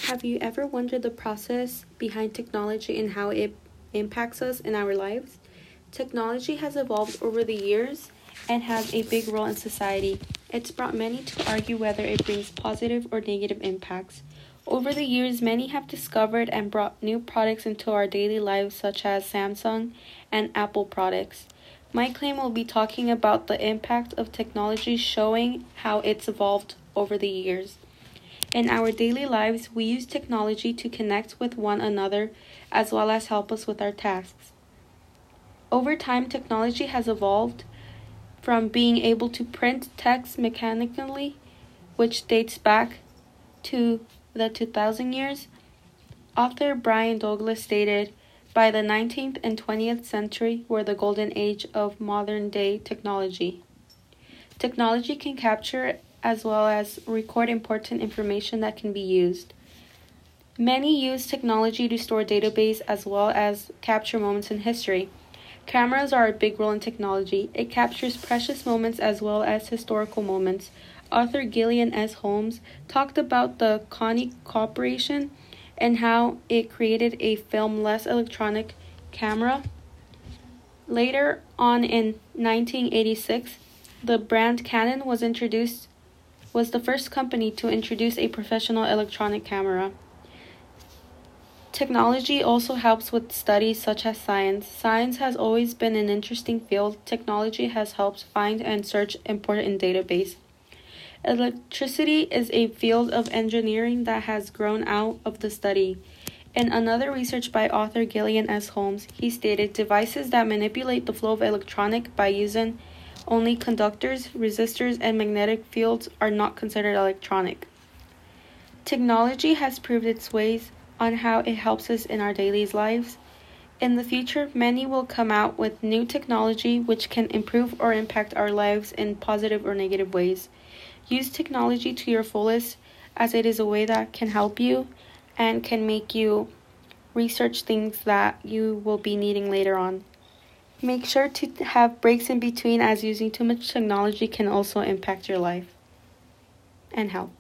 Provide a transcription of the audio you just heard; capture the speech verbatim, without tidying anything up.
Have you ever wondered the process behind technology and how it impacts us in our lives? Technology has evolved over the years and has a big role in society. It's brought many to argue whether it brings positive or negative impacts. Over the years, many have discovered and brought new products into our daily lives, such as Samsung and Apple products. My claim will be talking about the impact of technology, showing how it's evolved over the years. In our daily lives, we use technology to connect with one another as well as help us with our tasks. Over time, technology has evolved from being able to print text mechanically, which dates back to the two thousand years. Author Brian Douglas stated, "By the nineteenth and twentieth century were the golden age of modern-day technology. Technology can capture as well as record important information that can be used. Many use technology to store database as well as capture moments in history. Cameras are a big role in technology. It captures precious moments as well as historical moments." Author Gillian S. Holmes talked about the Sony Corporation and how it created a film-less electronic camera. Later on in nineteen eighty-six, the brand Canon was introduced was the first company to introduce a professional electronic camera. Technology also helps with studies such as science. Science has always been an interesting field. Technology has helped find and search important databases. Electricity is a field of engineering that has grown out of the study. In another research by author Gillian S. Holmes, he stated, "Devices that manipulate the flow of electronic by using only conductors, resistors, and magnetic fields are not considered electronic." Technology has proved its ways on how it helps us in our daily lives. In the future, many will come out with new technology which can improve or impact our lives in positive or negative ways. Use technology to your fullest, as it is a way that can help you and can make you research things that you will be needing later on. Make sure to have breaks in between, as using too much technology can also impact your life and health.